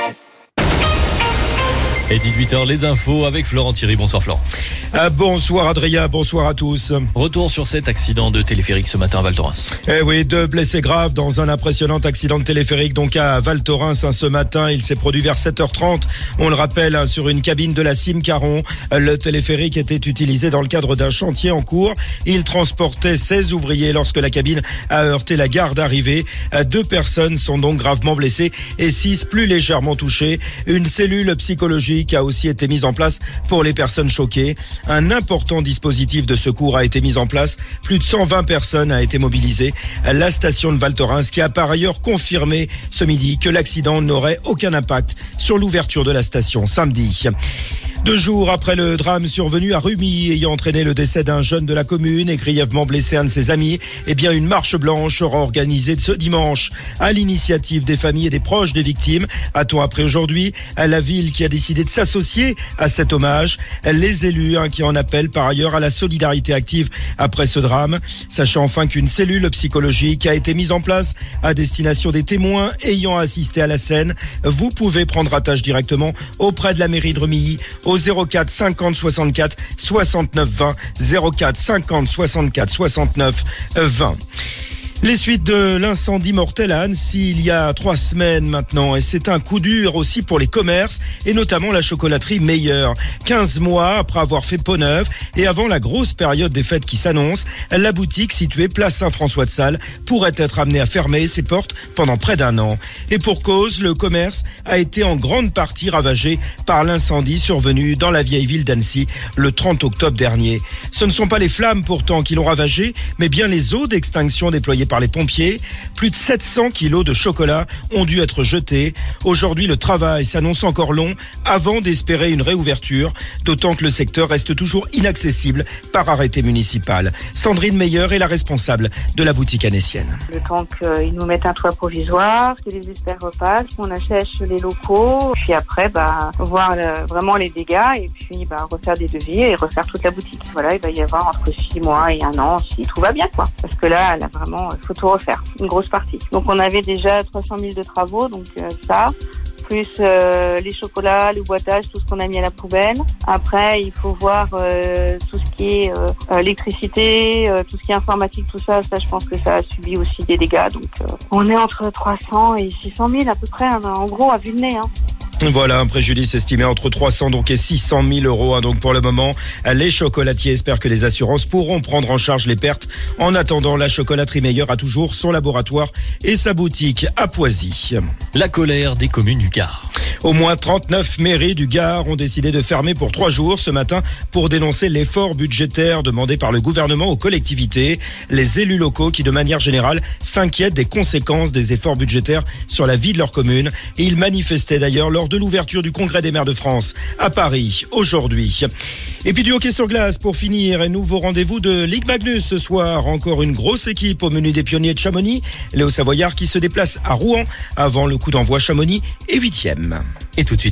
RVVS. Et 18h, les infos avec Florent Thierry. Bonsoir Florent. Bonsoir Adrien, bonsoir à tous. Retour sur cet accident de téléphérique ce matin à Val Thorens. Oui, 2 blessés graves dans un impressionnant accident de téléphérique donc à Val Thorens ce matin. Il s'est produit vers 7h30. On le rappelle, sur une cabine de la Cime Caron. Le téléphérique était utilisé dans le cadre d'un chantier en cours. Il transportait 16 ouvriers lorsque la cabine a heurté la gare d'arrivée. 2 personnes sont donc gravement blessées et 6 plus légèrement touchées. Une cellule psychologique a aussi été mise en place pour les personnes choquées. Un important dispositif de secours a été mis en place. Plus de 120 personnes a été mobilisées. La station de Val Thorens qui a par ailleurs confirmé ce midi que l'accident n'aurait aucun impact sur l'ouverture de la station samedi. 2 jours après le drame survenu à Rumi, ayant entraîné le décès d'un jeune de la commune et grièvement blessé un de ses amis, une marche blanche sera organisée ce dimanche à l'initiative des familles et des proches des victimes. A-t-on appris aujourd'hui la ville qui a décidé de s'associer à cet hommage, les élus qui en appellent par ailleurs à la solidarité active après ce drame, sachant enfin qu'une cellule psychologique a été mise en place à destination des témoins ayant assisté à la scène. Vous pouvez prendre attache directement auprès de la mairie de Rumilly au 04 50 64 69 20, 04 50 64 69 20. Les suites de l'incendie mortel à Annecy il y a 3 semaines maintenant, et c'est un coup dur aussi pour les commerces et notamment la chocolaterie Meilleur. 15 mois après avoir fait peau neuve et avant la grosse période des fêtes qui s'annonce, la boutique située place Saint-François-de-Sales pourrait être amenée à fermer ses portes pendant près d'1 an. Et pour cause, le commerce a été en grande partie ravagé par l'incendie survenu dans la vieille ville d'Annecy le 30 octobre dernier. Ce ne sont pas les flammes pourtant qui l'ont ravagé, mais bien les eaux d'extinction déployées par les pompiers. Plus de 700 kilos de chocolat ont dû être jetés. Aujourd'hui, le travail s'annonce encore long avant d'espérer une réouverture, d'autant que le secteur reste toujours inaccessible par arrêté municipal. Sandrine Meyer est la responsable de la boutique annécienne. Le temps qu'ils nous mettent un toit provisoire, que les experts repassent, qu'on assèche les locaux, puis après, voir vraiment les dégâts et puis refaire des devis et refaire toute la boutique. Voilà, il va y avoir entre 6 mois et 1 an si tout va bien, quoi. Parce que là, elle a vraiment, faut tout refaire, une grosse partie. Donc on avait déjà 300 000 de travaux, donc ça, plus les chocolats, le boitage, tout ce qu'on a mis à la poubelle. Après, il faut voir tout ce qui est électricité, tout ce qui est informatique, tout ça, je pense que ça a subi aussi des dégâts. Donc on est entre 300 et 600 000 à peu près, en gros, à vue de nez. Voilà, un préjudice estimé entre 300 et 600 000 euros. Donc pour le moment, les chocolatiers espèrent que les assurances pourront prendre en charge les pertes. En attendant, la chocolaterie Meilleur a toujours son laboratoire et sa boutique à Poisy. La colère des communes du Gard. Au moins 39 mairies du Gard ont décidé de fermer pour 3 jours ce matin pour dénoncer l'effort budgétaire demandé par le gouvernement aux collectivités. Les élus locaux qui, de manière générale, s'inquiètent des conséquences des efforts budgétaires sur la vie de leur commune. Et ils manifestaient d'ailleurs lors de l'ouverture du Congrès des maires de France à Paris aujourd'hui. Et puis du hockey sur glace pour finir, et nouveau rendez-vous de Ligue Magnus ce soir. Encore une grosse équipe au menu des pionniers de Chamonix. Les Hauts-Savoyards qui se déplacent à Rouen avant le coup d'envoi. Chamonix est 8e. Et tout de suite.